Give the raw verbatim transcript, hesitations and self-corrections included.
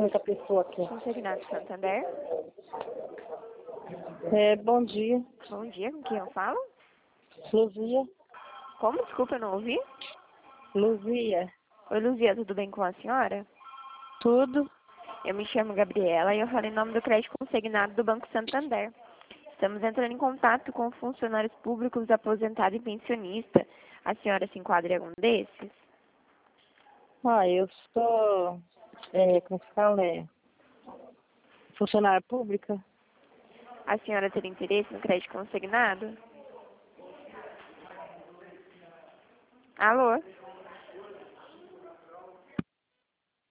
muita pessoa aqui. Consignado Santander. É, bom dia. Bom dia, com quem eu falo? Luzia. Como? Desculpa, eu não ouvi. Luzia. Oi, Luzia, tudo bem com a senhora? Tudo? Eu me chamo Gabriela e eu falo em nome do crédito consignado do Banco Santander. Estamos entrando em contato com funcionários públicos, aposentado e pensionista. A senhora se enquadra em algum desses? Ah, eu sou, é, como que fala, é, funcionária pública. A senhora teria interesse no crédito consignado? Alô?